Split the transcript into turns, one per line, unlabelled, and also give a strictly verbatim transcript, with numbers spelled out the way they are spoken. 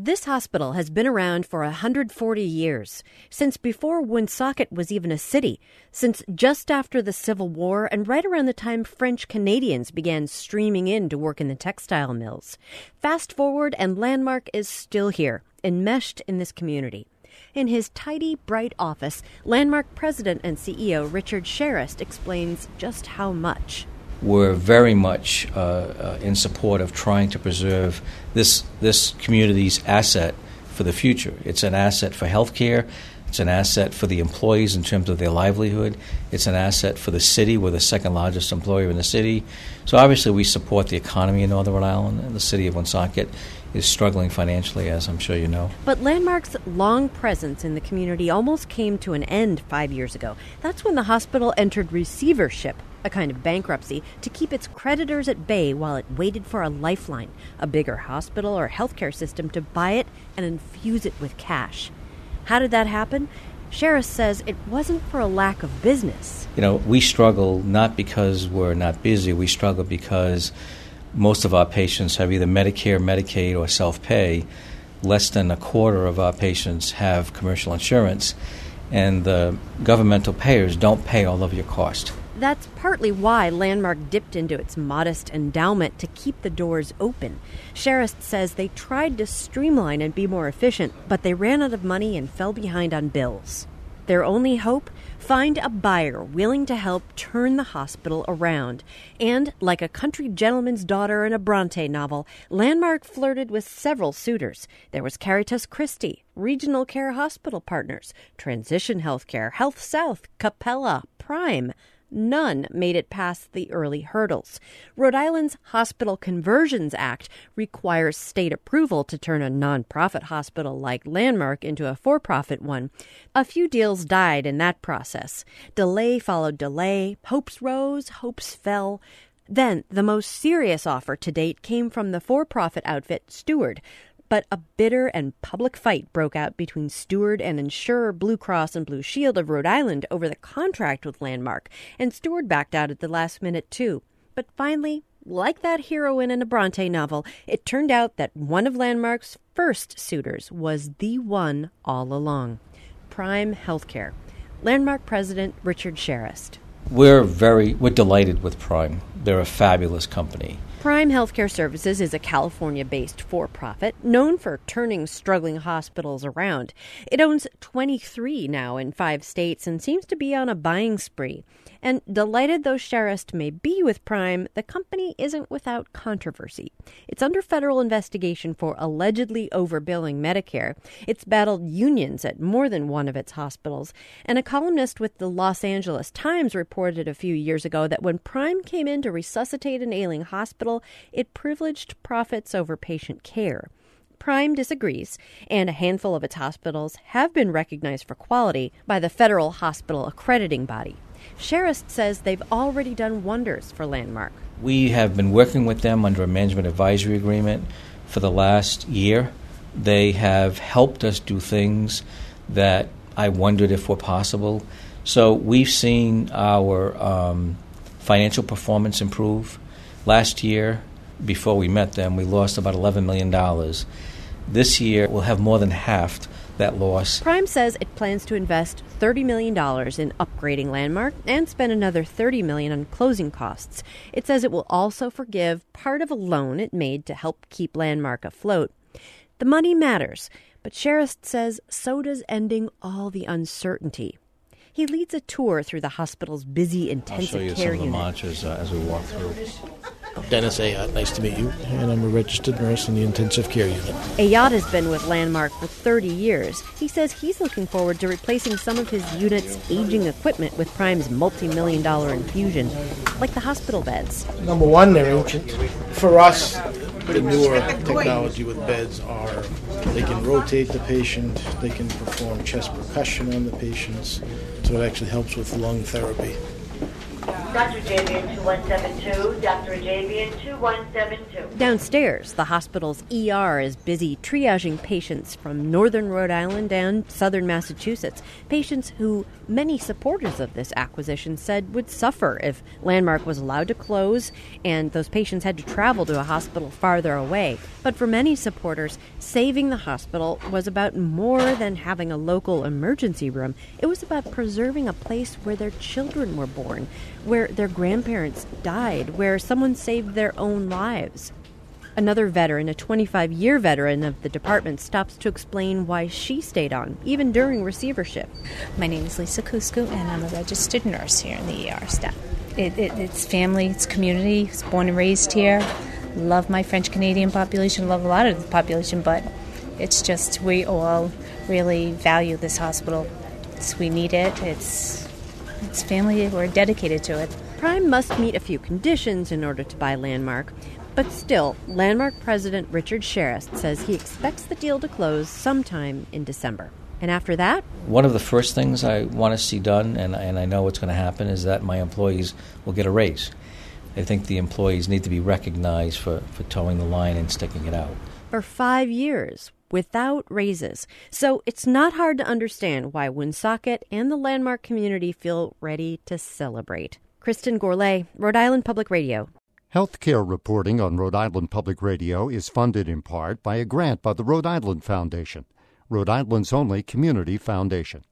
This hospital has been around for one hundred forty years, since before Woonsocket was even a city, since just after the Civil War and right around the time French Canadians began streaming in to work in the textile mills. Fast forward and Landmark is still here, enmeshed in this community. In his tidy, bright office, Landmark president and C E O Richard Sherrest explains just how much.
We're very much uh, uh, in support of trying to preserve this this community's asset for the future. It's an asset for healthcare. It's an asset for the employees in terms of their livelihood. It's an asset for the city. We're the second largest employer in the city. So obviously we support the economy in Northern Rhode Island, and the city of Woonsocket is struggling financially, as I'm sure you know.
But Landmark's long presence in the community almost came to an end five years ago. That's when the hospital entered receivership, a kind of bankruptcy, to keep its creditors at bay while it waited for a lifeline, a bigger hospital or healthcare system to buy it and infuse it with cash. How did that happen? Sherrest says it wasn't for a lack of business.
You know, we struggle not because we're not busy. We struggle because most of our patients have either Medicare, Medicaid, or self-pay. Less than a quarter of our patients have commercial insurance, and the governmental payers don't pay all of your cost.
That's partly why Landmark dipped into its modest endowment to keep the doors open. Sherrest says they tried to streamline and be more efficient, but they ran out of money and fell behind on bills. Their only hope? Find a buyer willing to help turn the hospital around. And, like a country gentleman's daughter in a Bronte novel, Landmark flirted with several suitors. There was Caritas Christi, Regional Care Hospital Partners, Transition Healthcare, Health South, Capella, Prime. None made it past the early hurdles. Rhode Island's Hospital Conversions Act requires state approval to turn a nonprofit hospital like Landmark into a for-profit one. A few deals died in that process. Delay followed delay. Hopes rose, hopes fell. Then, the most serious offer to date came from the for-profit outfit Steward. But a bitter and public fight broke out between Steward and insurer Blue Cross and Blue Shield of Rhode Island over the contract with Landmark, and Steward backed out at the last minute too. But finally, like that heroine in a Bronte novel, it turned out that one of Landmark's first suitors was the one all along. Prime Healthcare. Landmark president Richard Sherrest.
We're very, we're delighted with Prime. They're a fabulous company.
Prime Healthcare Services is a California-based for-profit known for turning struggling hospitals around. It owns twenty-three now in five states and seems to be on a buying spree. And delighted though Sherrest may be with Prime, the company isn't without controversy. It's under federal investigation for allegedly overbilling Medicare. It's battled unions at more than one of its hospitals. And a columnist with the Los Angeles Times reported a few years ago that when Prime came in to resuscitate an ailing hospital, it privileged profits over patient care. Prime disagrees, and a handful of its hospitals have been recognized for quality by the federal hospital accrediting body. Sherrest says they've already done wonders for Landmark.
We have been working with them under a management advisory agreement for the last year. They have helped us do things that I wondered if were possible. So we've seen our um, financial performance improve. Last year, before we met them, we lost about eleven million dollars. This year, we'll have more than halved that loss.
Prime says it plans to invest thirty million dollars in upgrading Landmark and spend another thirty million dollars on closing costs. It says it will also forgive part of a loan it made to help keep Landmark afloat. The money matters, but Sherrest says so does ending all the uncertainty. He leads a tour through the hospital's busy intensive care unit.
I'll show you some of the mantras uh, as we walk through.
Dennis Ayotte, nice to meet you. And I'm a registered nurse in the intensive care unit.
Ayotte has been with Landmark for thirty years. He says he's looking forward to replacing some of his unit's aging equipment with Prime's multi-million dollar infusion, like the hospital beds.
Number one, they're ancient. For us, the newer technology with beds are they can rotate the patient, they can perform chest percussion on the patients, so it actually helps with lung therapy.
Doctor Ajabian two one seven two, Doctor Ajabian two one seven two.
Downstairs, the hospital's E R is busy triaging patients from northern Rhode Island and southern Massachusetts, patients who many supporters of this acquisition said would suffer if Landmark was allowed to close and those patients had to travel to a hospital farther away. But for many supporters, saving the hospital was about more than having a local emergency room. It was about preserving a place where their children were born, where their grandparents died, where someone saved their own lives. Another veteran, a twenty-five-year veteran of the department, stops to explain why she stayed on, even during receivership.
My name is Lisa Kusku, and I'm a registered nurse here in the E R staff. It, it, it's family, it's community. I was born and raised here. Love my French-Canadian population, love a lot of the population, but it's just we all really value this hospital. It's, we need it. It's, it's family. We're dedicated to it.
Prime must meet a few conditions in order to buy Landmark. But still, Landmark President Richard Sherest says he expects the deal to close sometime in December. And after that?
One of the first things I want to see done, and, and I know what's going to happen, is that my employees will get a raise. I think the employees need to be recognized for, for towing the line and sticking it out.
For five years, without raises. So it's not hard to understand why Woonsocket and the Landmark community feel ready to celebrate. Kristen Gourlay, Rhode Island Public Radio.
Healthcare reporting on Rhode Island Public Radio is funded in part by a grant by the Rhode Island Foundation, Rhode Island's only community foundation.